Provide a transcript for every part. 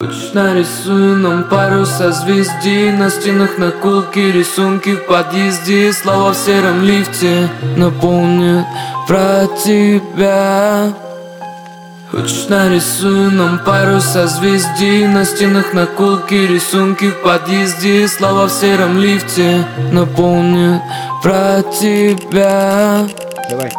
Хочешь, нарисую нам пару созвездий на стенах, наколки, рисунки в подъезде. Слова в сером лифте напомнят про тебя. Хочешь, нарисую нам пару созвездий на стенах, наколки, рисунки в подъезде. Слова в сером лифте напомнят про тебя. Давай.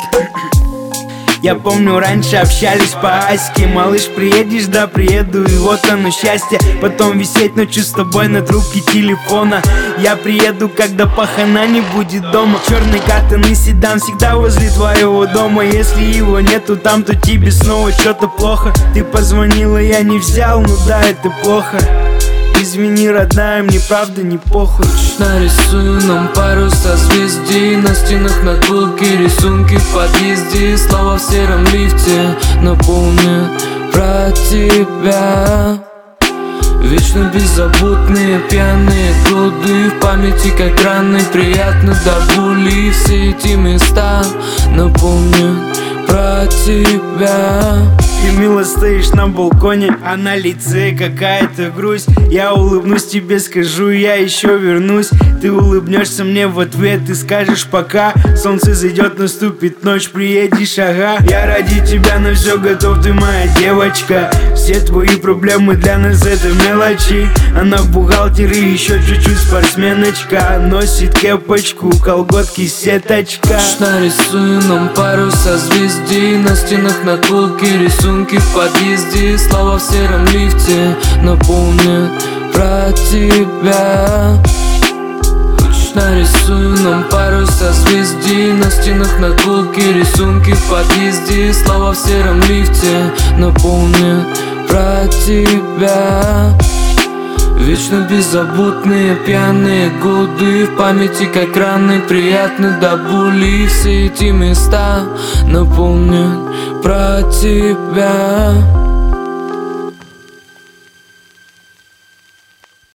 Я помню, раньше общались по-аськи. Малыш, приедешь? Да, приеду, и вот оно счастье. Потом висеть ночью с тобой на трубке телефона. Я приеду, когда пахана не будет дома. Черный катанный седан всегда возле твоего дома. Если его нету там, то тебе снова что-то плохо. Ты позвонила, я не взял, ну да, это плохо. Извини, родная, мне правда не похуй. Хочешь, нарисую нам пару созвездий на стенах, наколки, рисунки в подъезде. Слова в сером лифте напомнят про тебя. Вечно беззаботные пьяные годы в памяти как раны, приятно до боли. Все эти места напомнят про тебя. Ты мило стоишь на балконе, а на лице какая-то грусть. Я улыбнусь тебе, скажу, я еще вернусь. Ты улыбнешься мне в ответ и скажешь пока. Солнце зайдет, наступит ночь, приедешь, ага. Я ради тебя на все готов, ты моя девочка. Все твои проблемы для нас это мелочи. Она в бухгалтере, еще чуть-чуть спортсменочка. Носит кепочку, колготки, сеточка. Хочешь, нарисую нам пару созвездий на стенах, наколки, рисунки в подъезде. Слова в сером лифте напомнят про тебя. Хочешь, нарисую нам пару созвездий на стенах, наколки, рисунки в подъезде. Слова в сером лифте напомнят про тебя. Вечно беззаботные пьяные годы в памяти как раны, приятно до боли. Все эти места напомнят про тебя.